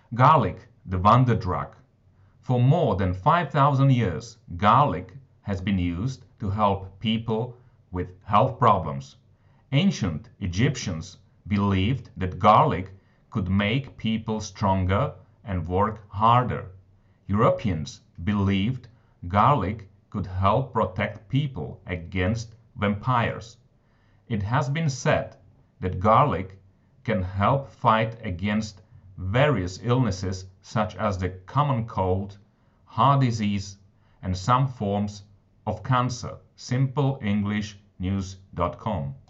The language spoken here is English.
Garlic, the wonder drug. For more than 5,000 years, garlic has been used to help people with health problems. Ancient Egyptians believed that garlic could make people stronger and work harder. Europeans believed garlic could help protect people against vampires. It has been said that garlic can help fight against various illnesses such as the common cold, heart disease, and some forms of cancer. SimpleEnglishNews.com